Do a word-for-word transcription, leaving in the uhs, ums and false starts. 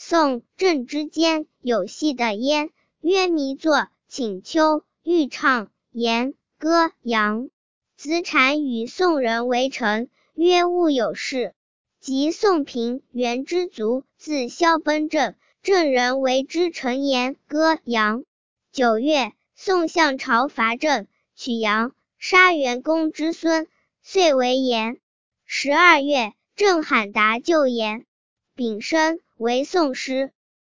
宋郑之间有戏的焉，曰弥作，请秋，欲唱，言歌扬。子产与宋人为臣，曰勿有事。及宋平原之卒，自萧奔郑，郑人为之陈言歌扬。九月，宋向朝伐郑，取阳，杀元公之孙，遂为延。十二月，郑罕达救延。丙申，为宋师。